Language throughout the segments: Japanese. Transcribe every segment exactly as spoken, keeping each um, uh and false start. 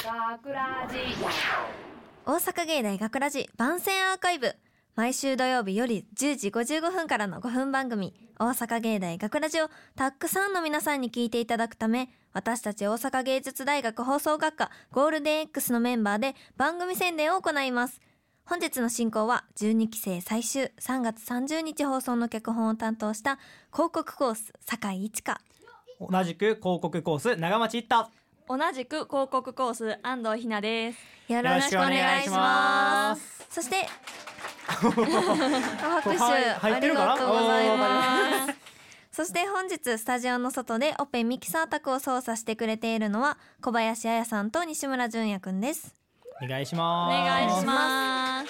学ラジ大阪芸大学ラジ番宣アーカイブ、毎週土曜日よりじゅうじごじゅうごふんからのごふん番組大阪芸大学ラジをたくさんの皆さんに聞いていただくため、私たち大阪芸術大学放送学科ゴールデン X のメンバーで番組宣伝を行います。本日の進行はじゅうにきせい最終さんがつさんじゅうにち放送の脚本を担当した広告コース酒井一華、 同じく広告コース長町一太、 同じく広告コース安藤ひなです。 よろしくお願いします。そして拍手ありがとうございます。そして本日スタジオの外でオペミキサー卓を操作してくれているのは小林彩さんと西村淳也くんです。 お願いしおます。 願いします。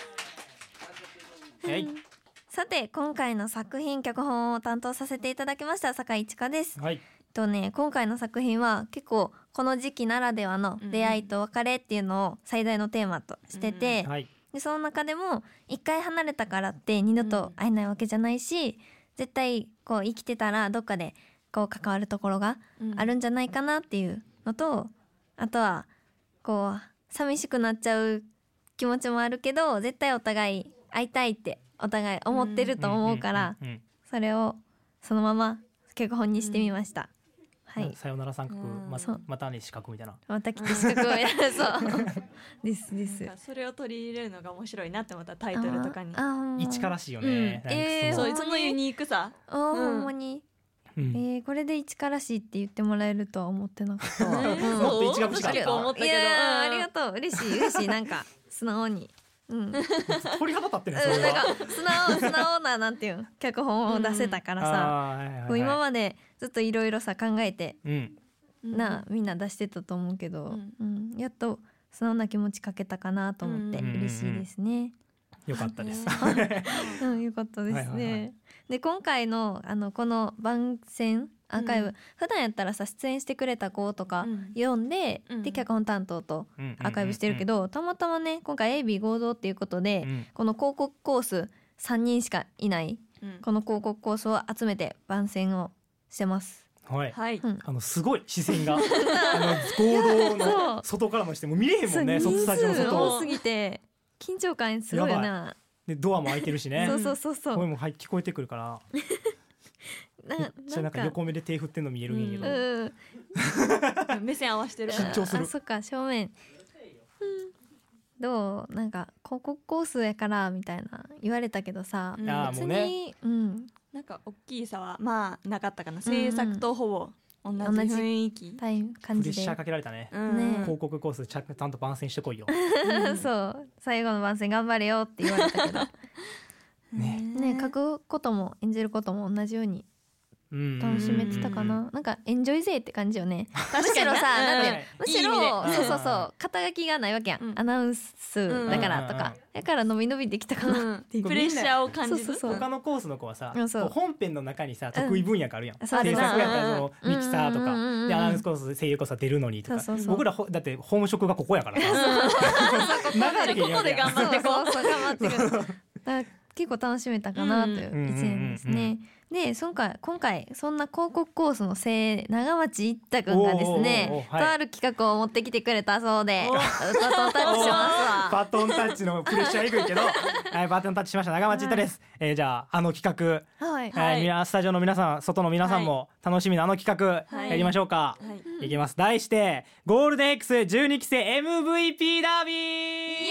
はい、 さて今回の作品脚本を担当させていただきました酒井一華です。 はい、 とね、今回の作品は結構この時期ならではの出会いと別れっていうのを最大のテーマとしてて、 はい、 でその中でも一回離れたからって二度と会えないわけじゃないし、絶対こう生きてたらどっかでこう関わるところがあるんじゃないかなっていうのと、あとはこう寂しくなっちゃう気持ちもあるけど絶対お互い会いたいってお互い思ってると思うから、それをそのまま脚本にしてみました。はい、 さよなら三角、ま, またね四角みたいな、 また来て四角をやるそうですです。 それを取り入れるのが面白いなって思った。タイトルとかに一からしいよね、 うん、えー、 そうそのユニークさ、 あ、うん、ほんまに、うん、えー、これで一からしいって言ってもらえるとは思ってなかったわ、うん、 もっと一が欲しかった思ったけど、 いや、うん、ありがとう、嬉しい嬉しい、なんか素直に、うん、 鳥肌立ってね、それはなんか素直素直ななんていう脚本を出せたからさ、うん、はいはいはい、今までずっといろいろさ考えて、うん、なみんな出してたと思うけど、うんうん、やっと素直な気持ちかけたかなと思って嬉しいですね。 よかったです、 うん、よかったですね、はいはいはい、で今回 の, あのこの番宣アーカイブ、うん、普段やったらさ出演してくれた子とか読んで、うん、で脚本担当とアーカイブしてるけど、うんうんうんうん、たまたまね今回 エービー 合同っていうことで、うん、この広告コースさんにんしかいない、うん、この広告コースを集めて番宣をしてます。 はい、 はい、 うん、あのすごい視線があの合同の外からのしても見れへんもんね。スタジオの外多すぎて緊張感すごいよな。 でドアも開いてるしねそうそうそうそう、 声も聞こえてくるからな, な, なんか横目で手振ってんの見えるんやけど、 うんうん、目線合わせてる、 緊張する。 あ、そっか、正面、うん、どう、なんか広告コースやからみたいな言われたけどさ、 うん、 別に、うん、 なんか大きい差はまあなかったかな。制作とほぼ同じ雰囲気、 タイム感じでプレッシャーかけられた ね,、うん、 ね。 広告コースちゃんと番宣してこいよそう最後の番宣頑張れよって言われたけどね, ね、書くことも演じることも同じように楽しめてたかな。なんかエンジョイ勢って感じよね。むしろさ、なんていう、むしろそうそうそう肩書きがないわけやん、うん、アナウンスだからとか、だから伸び伸びできたかなっていう、 プレッシャーを感じる。 そうそうそう、 他のコースの子はさ、 そうそう本編の中にさ得意分野があるやん、 うん、 制作やったらそのミキサーとか、 うん、 でアナウンスコース声優コースは出るのにとか、 そうそうそう、 僕らだって本職がここやからさ、 ここで頑張ってこう、 そうそう頑張ってくる結構楽しめたかなという一年ですね。で今回、今回そんな広告コースの精長町一太くんがですね、はい、とある企画を持ってきてくれたそうで、バトンタッチしますわ。 バトンタッチのプレッシャーいくいけど、はい、バトンタッチしました長町一太です、はい、えー、じゃああの企画、はいはい、スタジオの皆さん外の皆さんも楽しみなあの企画やりましょうか、はい、いきます。題してゴールデン X じゅうにきせい エムブイピー ダービー、イエ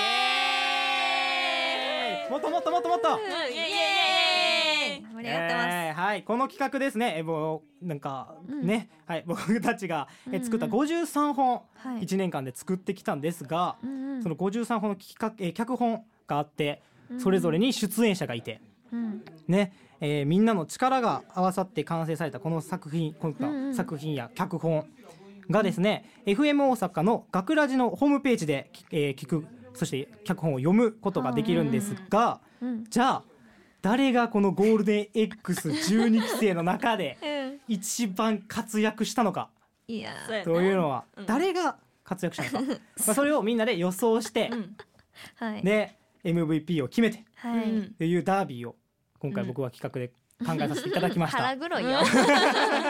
ーイ、もっともっともっともっと、うん、イエーイイエーイ、 盛り上がってます、 えー、はい、この企画ですね、えもうなんかね、うん、はい、僕たちがえ作ったごじゅうさんほん、うん、いちねんかんで作ってきたんですが、はい、そのごじゅうさんほんの企画、えー、脚本があって、それぞれに出演者がいて、うん、ね、えー、みんなの力が合わさって完成されたこの作品、この作品や脚本がですね、うん、エフエム 大阪の学ラジのホームページで、えー、聞く、そして脚本を読むことができるんですが、うん、じゃあ誰がこのゴールデン エックスじゅうに 期生の中で一番活躍したのか、 いやというのは誰が活躍したのか、まあそれをみんなで予想して、うんはい、で エムブイピー を決めて、はい、っていうダービーを今回僕は企画で考えさせていただきました。 腹黒いよ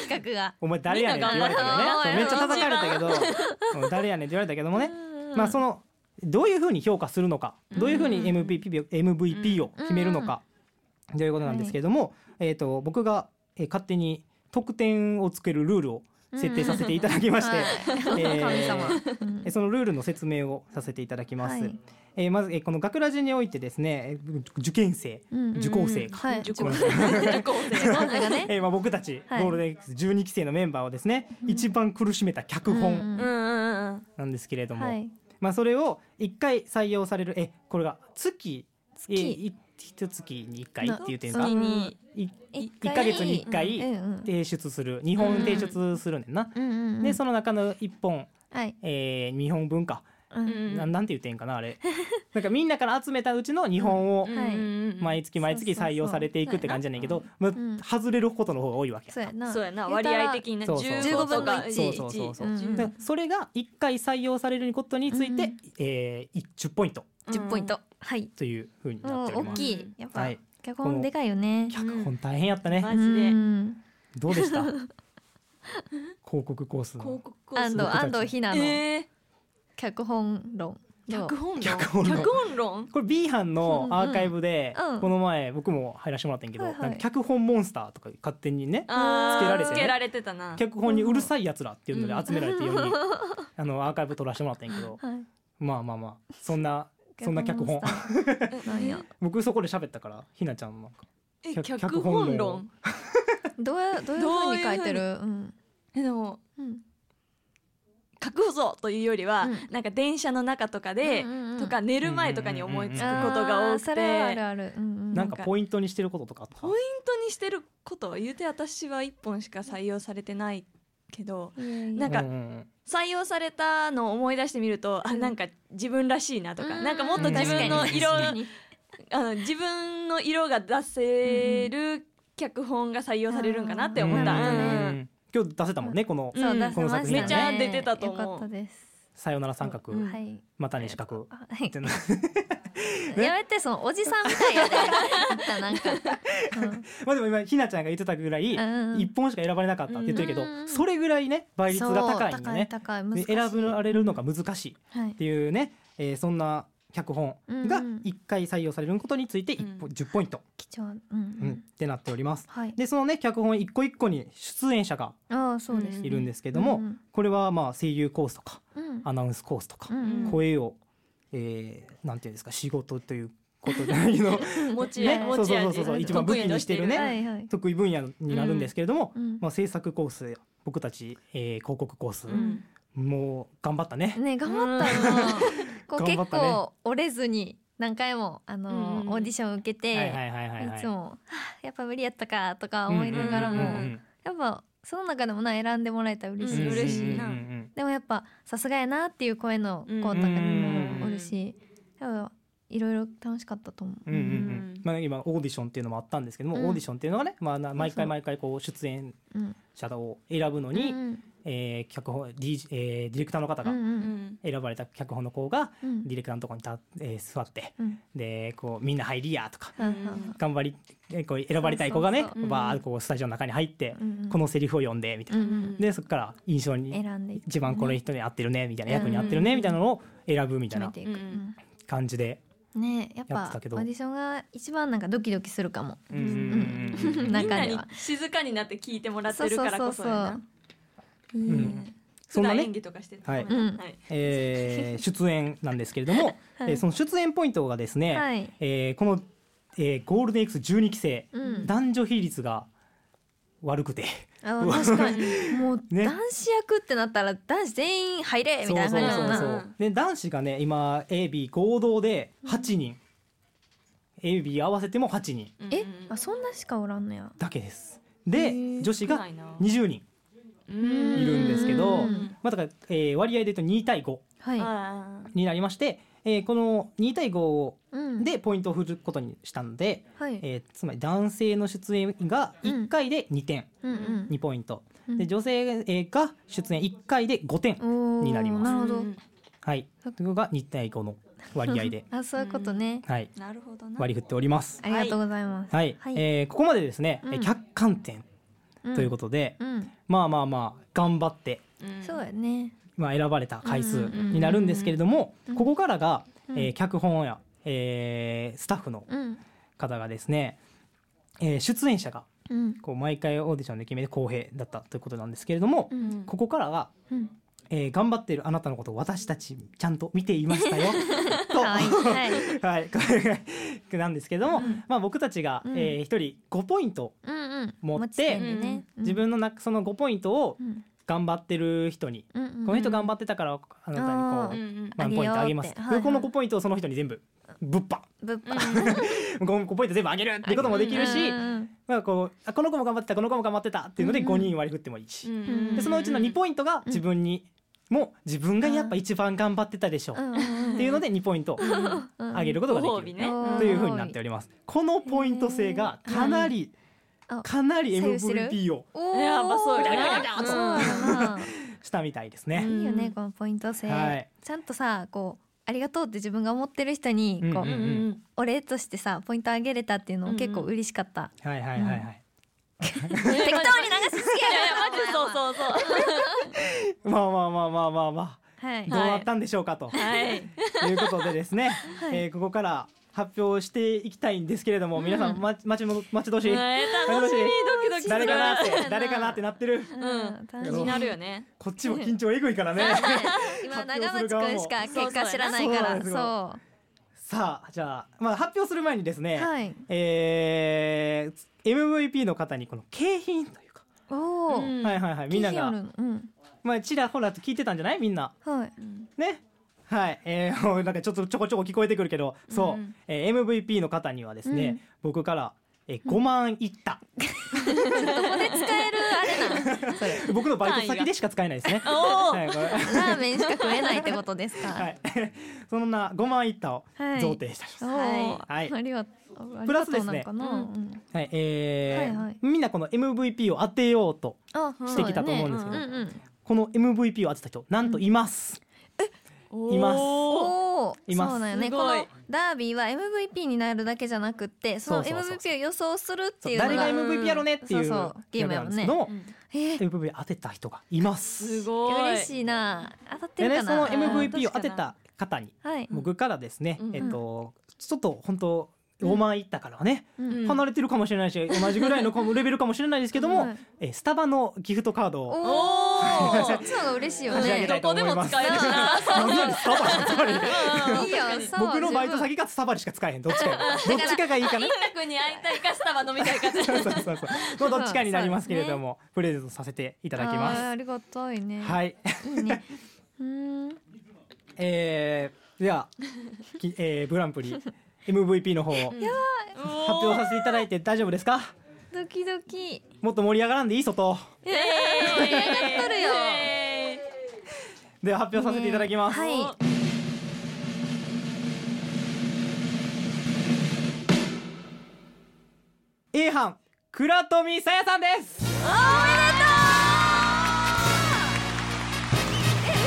企画がお前誰やねんって言われたけどね、そうめっちゃ叩かれたけどうん誰やねんって言われたけどもね、まあそのどういうふうに評価するのか、どういうふうに エムブイピー を エムブイピー を決めるのかということなんですけれども、えーと僕がえ勝手に得点をつけるルールを設定させていただきまして、えー、そのルールの説明をさせていただきます、はい、えー、まず、えー、この学ラジにおいてですね、受験生、うん、受講生か、はい、受講生えーまあ、僕たち、はい、ゴールデン X じゅうに 期生のメンバーをですね、うん、一番苦しめた脚本なんですけれども、はい、まあ、それをいっかい採用される、えこれが月月、えー一月にいっかいっていう点がいっかげつにいっかい提出する、にほん提出するねんな、うんうんうん、でその中のいっぽん、はい、えー、にほんぶんか、うんうん、な, なんて言ってんかなあれなんかみんなから集めたうちのにほんを毎月毎月採用されていくって感じじゃないけど、まあ、外れることの方が多いわけや。 そうやな、そうやな、割合的にね、じゅうごぶんのいち、 そうそうそうそう、うん、だそれがいっかい採用されることについて、うん、えー、じゅっポイントじゅっポイント、はい、 という風になっております。 大きい、やっぱ、はい、脚本でかいよね。 脚本大変やったね、 マジで。 どうでした広告コースの広告コース安藤安藤ひなの脚本論、 脚本論脚本論脚本論これ B 班のアーカイブで、うんうん、この前僕も入らせてもらったんやけど、はいはい、なんか脚本モンスターとか勝手にねつけられてね、 つけられてたな、 脚本にうるさいやつらっていうので集められてよにん、うん、あのアーカイブ撮らせてもらったんやけど、はい、まあまあまあそんなそんな脚本なんや僕そこで喋ったからひなちゃんなんかえ脚本論どうやどういう風に書いてる、うん、 えでも、うん、書くぞというよりは、うん、なんか電車の中とかで、うんうんうん、とか寝る前とかに思いつくことが多くて、 あるある、うんうん、 なんかポイントにしてることとかポイントにしてることは言うて私はいっぽんしか採用されてないけど、なんか、うんうん採用されたのを思い出してみると、あなんか自分らしいなとか、なんかもっと自分の色、あの自分の色が出せる脚本が採用されるんかなって思った。うんうん、 今日出せたもんね、この、 うん、この作品、 めっちゃ出てたと思う。 よかったです。 さよなら三角、うん、またに四角、はい、 やめて、そのおじさんみたいやでなんか、 うん、まあでも今ひなちゃんが言ってたぐらい、うん、いっぽんしか選ばれなかったって言ってるけど、うん、それぐらいね倍率が高いんだね。選ばれるのが難しいっていうね、はい、えー、そんな脚本がいっかい採用されることについていちポ、うん、じゅっポイント貴重、うんうん、ってなっております、はい、でそのね脚本一個一個に出演者がいるんですけども、うん、これはまあ声優コースとか、うん、アナウンスコースとか、うん、声を、えー、なんていうんですか、仕事ということじゃないの持ち味、 ね、そうそうそうそう、一番武器にしてるね、はいはい、得意分野になるんですけれども、うん、まあ、制作コース、僕たち、えー、広告コース、うん、もう頑張ったね。 ね、頑張ったよこう結構折れずに何回も、あのーうん、オーディション受けて、いつも、はあ、やっぱ無理やったかとか思いながらも、うんうんうんうん、やっぱその中でもな選んでもらえたら嬉しい、うん、嬉しいな、うんうん、でもやっぱさすがやなっていう声の子とかにもおるし、やっぱいろいろ楽しかったと思う、うんうんうん、 まあ、今オーディションっていうのもあったんですけども、うん、オーディションっていうのはね、まあ、毎回毎回こう出演者を選ぶのに、うん、えー、脚本 D、えー、ディレクターの方が選ばれた脚本の子がディレクターのところにた、えー、座って、うん、でこうみんな入りやとか、うん、頑張りこう選ばれたい子がね、バーッこうスタジオの中に入って、うん、このセリフを読んでみたいな、うん、でそこから印象に一番この人に合ってるねみたいな、役に合ってるねみたいなのを選ぶみたいな感じで。 ね、やっぱオーディションが一番なんかドキドキするかも。 うんうん、中では静かになって聞いてもらってるからこそやな。うん、普段演技とかしてた、 はいはい、えー、出演なんですけれども、はい、えー、その出演ポイントがですね、はい、えー、この、えー、ゴールデン X じゅうに 期生、うん、男女比率が悪くて、 あ確かにもう男子役ってなったら男子全員入れみたいな感じだな。 そうそうそうそう。で男子がね今 エービー 合同ではちにん、うん、エービー 合わせてもはちにん、 え、あ、そんなしかおらんのやだけです。で女子がにじゅうにんいるんですけど、まあ、だから、えー、割合で言うとにたいごになりまして、えー、このにたいごでポイントを振ることにしたので、うん、えー、つまり男性の出演がいっかいでにてん、うん、にポイント、うん、で女性が出演いっかいでごてんになります。 なるほど、 はい、それがにたいごの割合であ、そういうことね、 はい、 なるほどな、 割り振っております。 ありがとうございます。 はい、はい、えー、ここまでですね、うん、客観点ということで、 うん、 まあまあまあ頑張って、 うん、 そうやね、 まあ、選ばれた回数になるんですけれども、 うんここからが、 うんえー脚本や、えースタッフのうん方がですね、えー出演者がうんこう毎回オーディションで決めて公平だったということなんですけれども、 うんここからは、 うんえー頑張っているあなたのことを私たちちゃんと見ていましたよとかわいい、はいはい、これなんですけども、 うんまあ、僕たちが、 うんえー、ひとりごポイントうんうん持って持ち点でね、うん自分のなそのごポイントをうん頑張ってる人に、 うんうんうんこの人頑張ってたからあなたにこあうーうんうんワンポイントあげます、 あげようってはいはいこのごポイントをその人に全部ぶっぱぶっぱごポイント全部あげるっていうこともできるし、 うんうんまあ、こうあこの子も頑張ってたこの子も頑張ってたっていうのでうんごにん割り振ってもいいし、 んでそのうちのにポイントが自分にも自分がやっぱ一番頑張ってたでしょううんうんうんっていうのでにポイントうんあげることができるご褒美ね、 うんという風になっております。このポイント制がかなりうんかなり左右してるエムブイピー をおーやっぱそうだなそうだなしたみたいですね。 いいよねこのポイント制、 はいちゃんとさこうありがとうって自分が思ってる人にこう、 うんうんうんお礼としてさポイントあげれたっていうのも結構嬉しかった、 はいはいはいはい。 適当に流しすぎいやいやマジそうそうそうまあまあまあまあまあまはいあどうなったんでしょうかとはいということでですね、 はいえーここから発表していきたいんですけれども、皆さんま待ちも待ち遠しい。 えー楽しみドキドキする誰かなって誰かなってなってる。 うん楽しみ気になるよねこっちも緊張えぐいからね。 今長町くんしか結果知らないからそうそうそさあじゃあまあ発表する前にですね、 うはいえー、エムブイピー の方にこの景品というか、 おお、 うんはいはいはいみんなが景品あるのうんまあちらほらと聞いてたんじゃないみんなはいね。はい、えー、もうなんかちょっとちょこちょこ聞こえてくるけど、そう、 うんえー、エムブイピー の方にはですね、 うん僕から、えー、ごまんいった、 どこで使えるあれなんそれ僕のバイト先でしか使えないですね。 おーはい、これラーメンしか食えないってことですかはい、そんなごまんいったをはい贈呈したします。 おーはいありがとうプラスですねありがとうなのかなうんはい、えーはいはいみんなこの エムブイピー を当てようとあしてきたと思うんですけど、 そうだねうんうんこの エムブイピー を当てた人なんといます。いますおおいますそうだよねこすごいのダービーは エムブイピー になるだけじゃなくってそのそうそうそうエムブイピー を予想するってそういうのが誰が エムブイピー やろねっていうそうそうゲームやもんねやつなんですけど、 えーエムブイピー 当てた人がいます。 すごい嬉しいな当たってるかなでねその エムブイピー を当てた方にはい僕からですね、 うんえっとちょっと本当ごまんいったからはね、 うん離れてるかもしれないし同じぐらいのレベルかもしれないですけども、 はいえスタバのギフトカードをおおおーそっちの方が嬉しいよ差し上げねたいと思います。 どこでも使えるしな何よりスタバつまりいいよそう僕のバイト十分先がスタバでしか使えへんどっちかやどっちかがいいかな一択に会いたいかスタバ飲みたいかってそうそうそうそうもうどっちかになりますけれども、プレゼントさせていただきます。 あーありがたいねはいいいねうーんえー、では、きえー、グランプリ エムブイピー の方を発表させていただいて大丈夫ですか？ ドキドキもっと盛り上がらんでいい外えー盛り上がっとるよえでは発表させていただきます、 はい A 班倉富さやさんです。 おめでとうえ嬉し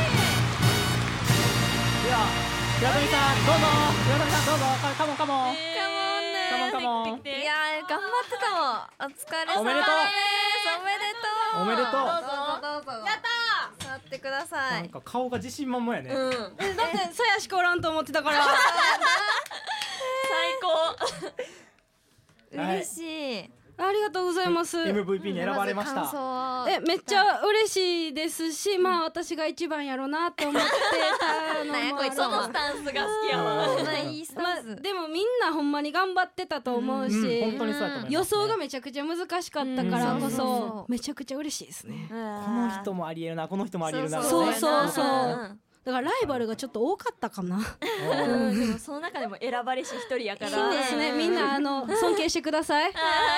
いでは倉富さんどうぞ倉富さんどうぞカモンカモン、 ーカモンカモンできてきていやー頑張ってたもんお疲れ様おめでとうですおめでとうおめでとうどうぞどうぞやったー座ってくださなんいか顔が自信満々やね、 うんえだってさやしかおらんと思ってたから最高はい嬉しいありがとうございますエムブイピー に選ばれました。 ず感想えめっちゃ嬉しいですし、まあ私が一番やろうなって思ってたのなんやもあるこいつそのスタンスが好きやわうんそんないいスまあタンスでもみんなほんまに頑張ってたと思うし、 うん、本当にそうやと思います、ね、 予想がめちゃくちゃ難しかったからこうんそうそうそそうめちゃくちゃ嬉しいですね、 この人もありえるなこの人もありえるなそうそうそううんだからライバルがちょっと多かったかなうんでもその中でも選ばれし一人やからそうですねみんなあの尊敬してください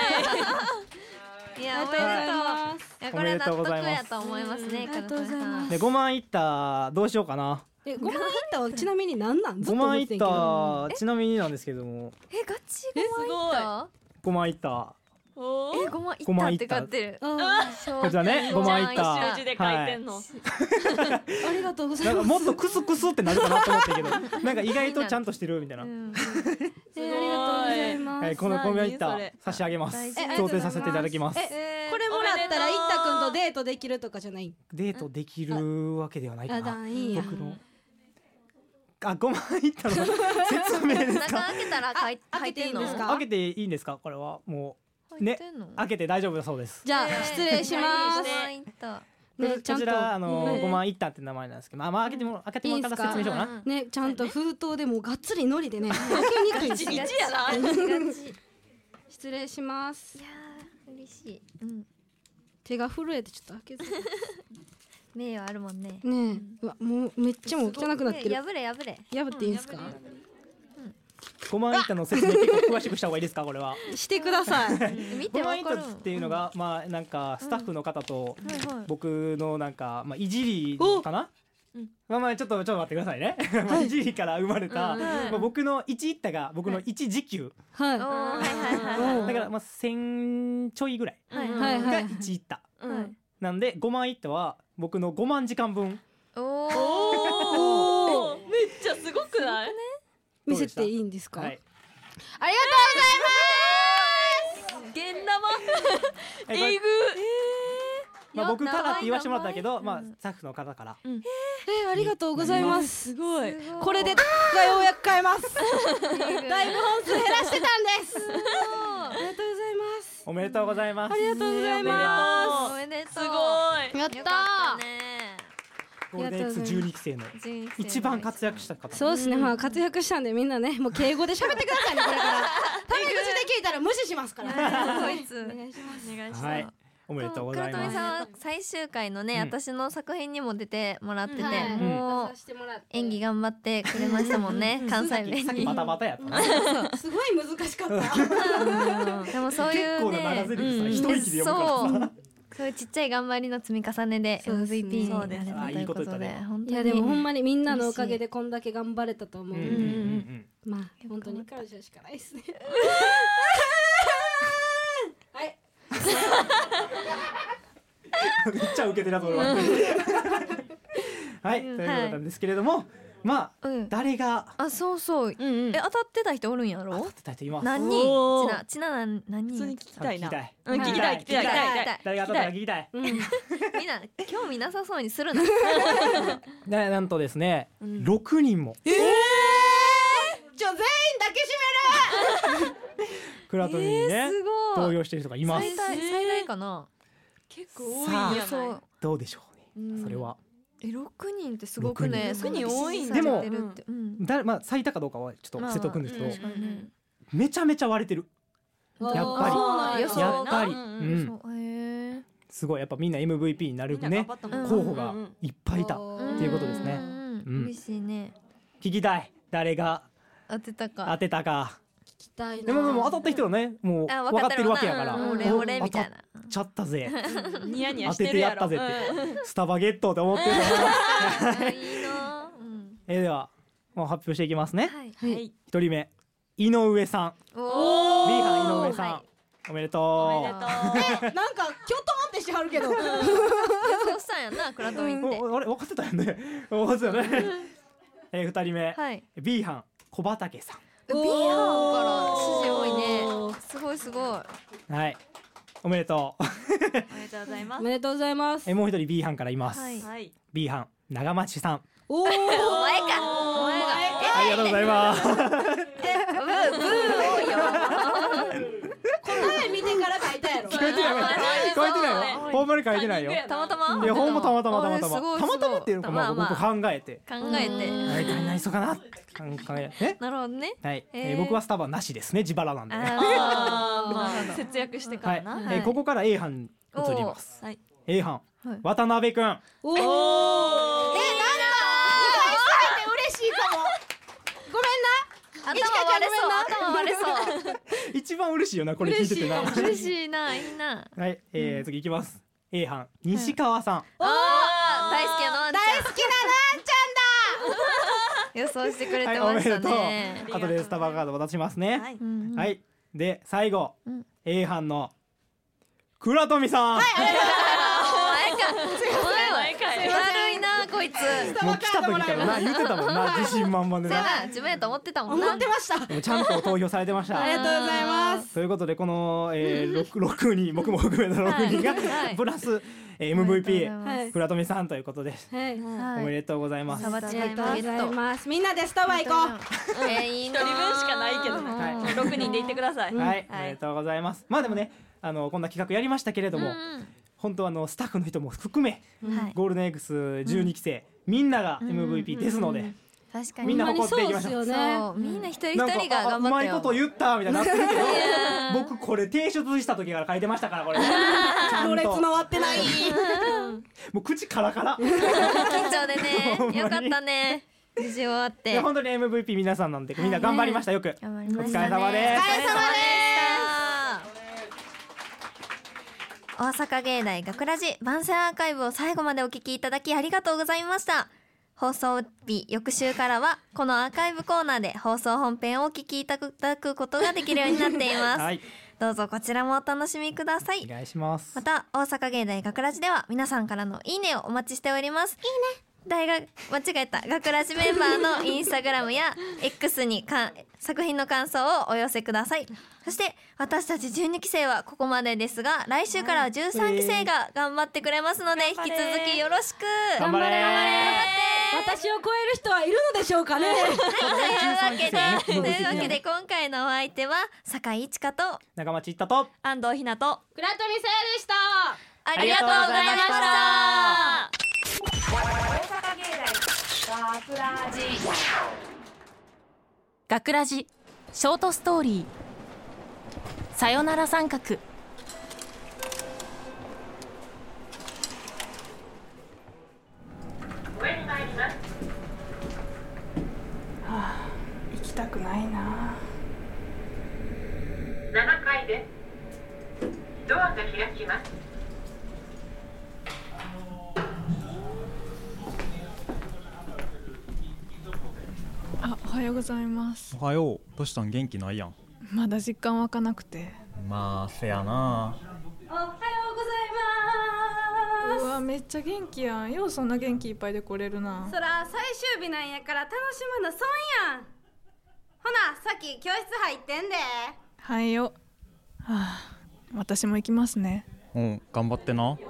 いやおめでとうありがとうございますいやこれ納得おめでとうございますやと思いますねありがとうございますでごまんいったどうしようかな。 えごまんいったはちなみに何なんずごっとまんいっ思ってんけどたちなみになんですけどもえガチえごまいったごまんいったおおえ、ごまいごまったって書ってる。 こちらねごまいった数字で書いてんの、 ありがとうござないんかます。 もっとクスクスってなるかなと思ったけどなんか意外とちゃんとしてるみたいな、 うんえーありがとうございます。 はい、このごまいった何それ差し上げます大事贈呈させていただきます。 えこれもらったらいったくんとデートできるとかじゃない？ デートできるわけではないかあだな。 いいや僕のあごまいったの説明です中か。 開けたらかいあ入ってんの？ 開けていいんですか開けていいんですかこれはもうね入ってんの？ 開けて大丈夫だそうです。 じゃあ失礼します。 ごまいったねちゃんとこちらあのねごまいったって名前なんですけど、まあまあ開けても開けてもらったら説明しようかな。 ねちゃんと封筒でもうがっつり海苔でね開けにくいんですよ。 一やなガチガチ。い失礼します。 やー嬉しい。うん。 手が震えてちょっと開けず。 名誉あるもんね。 ねえ、うわもうめっちゃもう汚くなってる。 破れ破れ。 破っていいんですか？ ごまいったの説明結構詳しくした方がいいですかこれは。 してください。 見ごまいったてわかる。 っていうのがまあなんかスタッフの方とはいはい。 僕のなんかまあいじりかな。 うんまあまあちょっとちょっと待ってくださいね。まあいじりから生まれた、 うんまあ僕のいちいったが僕のいち時給、 はい。 おーはいはいはい。 だからまあせんちょいぐらいはいはいがいちいった。 うんなんでごまいったは僕のごまん時間分。 おお。 おおめっちゃすごくない？ 見せていいんですか？ はい。 あり現えこれえぐまあ僕からって言わせてもらったけど、 やばいまあスタッフの方から。 がとうございます。えーありがとうございます。 すごい。 すごい。 これでがようやく買えます。だいぶ本数減らしてたんです。ありがとうございます。 おめでとうございます。 ありがとうございまおめでとう。 すごい。 す。やっよかたったね。 ゴールデン X じゅうにきせいの人生一番活躍した方。 そうですね、まあ活躍したんでみんなねもう敬語で喋ってくださいねこれからタメ口で聞いたら無視しますからこいつ。 お願いします。 お願いします。 はい。おめでとうございます。 黒富さんは最終回のね、 うん私の作品にも出てもらってて、 はいもう出させてもらって演技頑張ってくれましたもんね、関西弁に。 さっきバタバタやったな。 すごい難しかったでもそういう結構な長ゼね、 リフさ一息で読むからさ。 そういうちっちゃい頑張りの積み重ねでそうですねエムブイピー になそうですれたということで、 あいいこと言ったね本当にいやでもほんまにみんなのおかげでこんだけ頑張れたと思ううんんで、 うんうんまあ本当に感謝しかないですねはいうん。めっちゃ受けてるなと思います。はい、ということなんですけれども、まあうん誰があ、そうそう、 うんうんえ、当たってた人おるんや当ろたってた人います。 何おー人ちな、ちな何何普通に人聞きたいな。 聞きたいうん聞きたい聞きたい聞きたい。 誰が当たったか聞きたい。 うんみんな興味なさそうにするな。 でなんとですね、 うん六人もちょ全員抱きしクラトミにねすごい投票してる人がいます最。大最大かな。 結構多いんさあやないそう。 どうでしょうね。 うんそれはえ、六人ってすごくね。 六人そんな多いんだ支持されてるってうんだまあ最多かどうかはちょっと伏せとくんですけど、 まあまあうんうんめちゃめちゃ割れてる。 めやっぱりそうなんややっぱり、ううんん、 そうへえ。 すごいやっぱみんな エムブイピー になるねうん候補がいっぱいいた。 うんっていうことですねうんうん嬉しいね。 聞きたい。誰が当てたか。 当てたか。 聞きたいなでもでも当たった人はねもうあ、 分かってるわけやから。 うんお俺俺みたい当たな。 っちゃったぜ。 ニヤニヤ当しててるやろ。 てやったぜって。スタバゲットって思ってるあいいな。うんえーではもう発表していきますね。 はい。 うんはい。 一人目井上さん。 お B 班井上さん、 はいおめでとう。 おめでとう。 なんかきょとんってしはるけど予想したんやな、クラトミンって。 おあれ分かってたよね。分かってたよね。えー二人目、 はい。 B 班小畑さ B 班から支持多いね。すごいすごい。 ん。はい。おめでとう。 おめでとうございます。 おめでとうございますえもう一人 B 班からいます。 はいはい。 B 班長町さん。 おおお前か。お前か。 ありがとうございます。 え、ブー、ブー多いよ。 答え見てから書いたやろ聞こえてないわ。聞こえてないよ。ほんまに書いてないよ。 たまたまいやほんまたまたまたまたま。 あすごいたまたまっていうのかまあまあ僕考えて。 考えて。 はい何々そうかなって考えね。 なるほどね。 はい。ええーー僕はスタバなしですね。自腹なんで。はああーまあ節約してかい。 らな。 えーここから A 班移ります。 はい。 A 班はい渡辺くん。 おおおー。 嬉しいかもごめんな頭割れそう。頭割れそう。 一番嬉しいよなこれ聞いててな。 嬉しいな、いいな。 はい。えー次いきます。A 班西川さん。 ああ、大好きなのあんちゃん。 大好きななんち予想してくれはいてましたおめでとう。 ね。 後でスタバカード渡しますね。 はい。 うんうんはい。で最後うん A 班の倉富さん、はい、 お前かお前か悪いなこいつ。 もう来た時からな言ってたもんな、自信満々でな。 自分やと思ってたもんな。 思ってました。 でもちゃんと投票されてました。 ありがとうございます。 ということでこの、えー、6, 6人僕も含めたろくにんが、はい、プラス、えー、エムブイピー 倉富さんということです、はいはい、おめでとうございます。 ありがとうございます。みんなでスタバ行こう。 えー、いいな。 一人分しかないけどね、はい、ろくにんで行ってください。 はい、はい、おめでとうございます。まあでもね、あのこんな企画やりましたけれども、うん、本当はあのスタッフの人も含め、はい、ゴールデン エックスじゅうに 期生、うん、みんなが エムブイピー ですので、うんうんうん、 確かにみんな誇っていきましょう。 そう、 そうみんな一人一人が頑張ってよ。 うまいこと言ったみたいになってるけど僕これ提出した時から書いてましたからこれちゃんとろれつ回ってないもう口カラカラ緊張でねよかったね無事終わって。 いや本当に エムブイピー 皆さんなんでみんな頑張りました。よく頑張りまおしたね。 疲れ様です。 お疲れ様です。 大阪芸大学ラジ番宣アーカイブを最後までお聞きいただきありがとうございました。放送日翌週からはこのアーカイブコーナーで放送本編をお聞きいただくことができるようになっています、はい、どうぞこちらもお楽しみください。 お願いします。 また大阪芸大学ラジでは皆さんからのいいねをお待ちしております。いいね大学間違えた学ラジメンバーのインスタグラムや X にか作品の感想をお寄せください。そして私たちじゅうにき生はここまでですが、来週からはじゅうさんき生が頑張ってくれますので引き続きよろしく頑張れ。 頑張って私を超える人はいるのでしょうかね。はい、 というわけでというわけで今回のお相手は酒井一華と中町一太と安藤ひなと倉富さやでした。 ありがとうございました。 大阪芸大学ラジ学ラジショートストーリーさよなら三角。 上に参ります。 はあ、行きたくないな。 ななかいです。ドアが開きます。 あ、おはようございます。 おはよう。どうしたん？元気ないやん。 まだ実感湧かなくて。 まあせやな。 おはようございます。 うわ、めっちゃ元気やん。ようそんな元気いっぱいで来れるな。 そら最終日なんやから楽しまな損やん。ほなさっき教室入ってんで。 はいよ。はあ、私も行きますね。 うん、頑張ってな。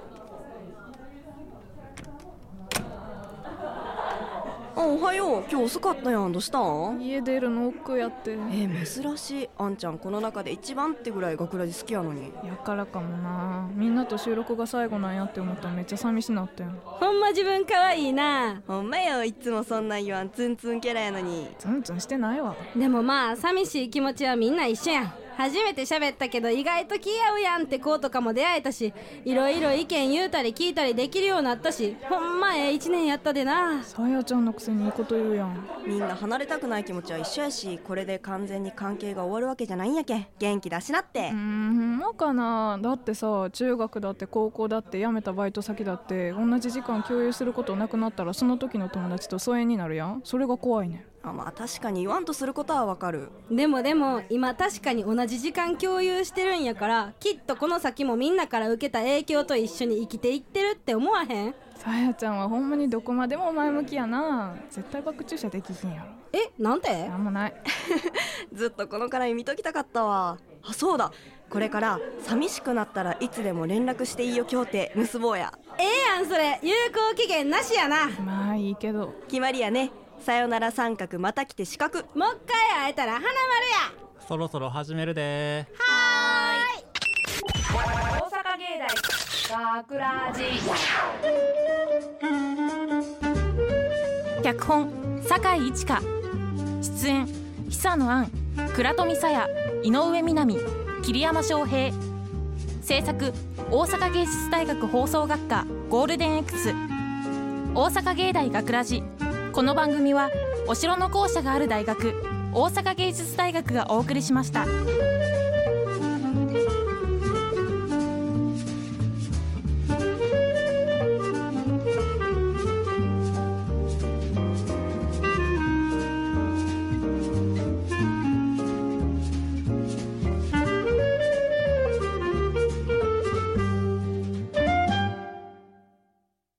あ、おはよう。今日遅かったやん。どうしたん？ 家出るの億劫やって。 えー、珍しい。あんちゃんこの中で一番ってぐらい学ラジ好きやのに。 やからかもな。みんなと収録が最後なんやって思ったらめっちゃ寂しなったやん。 ほんま自分かわいいな。 ほんまよ。いつもそんなん言わんツンツンキャラやのに。 ツンツンしてないわ。 でもまあ寂しい気持ちはみんな一緒やん。初めて喋ったけど意外と気合うやんって子とかも出会えたし、いろいろ意見言うたり聞いたりできるようになったし、ほんまええ一年やったでな。 さやちゃんのくせにいいこと言うやん。 みんな離れたくない気持ちは一緒やし、これで完全に関係が終わるわけじゃないんやけん元気出しなって。うーん、まかな。だってさ、中学だって高校だって辞めたバイト先だって同じ時間共有することなくなったらその時の友達と疎遠になるやん。それが怖いねん。 あ、まあ確かに言わんとすることはわかる。 でもでも今確かに同じ時間共有してるんやから、きっとこの先もみんなから受けた影響と一緒に生きていってるって思わへん？ さやちゃんはほんまにどこまでも前向きやな。絶対バック注射できひんやろ。 え、なんて？ なんもないずっとこの絡み見ときたかったわ。あ、そうだ、これから寂しくなったらいつでも連絡していいよ協定結ぼうや。 ええやんそれ。有効期限なしやな。 まあいいけど。 決まりやね。さよなら三角また来て四角。 もう一回会えたら花丸や。 そろそろ始めるでー。 はーい。 大阪芸大学ラジ脚本酒井一華、出演久野杏、倉富沙耶、井上みなみ、桐山翔平。制作大阪芸術大学放送学科ゴールデン X。 大阪芸大学ラジ。この番組はお城の校舎がある大学大阪芸術大学がお送りしました。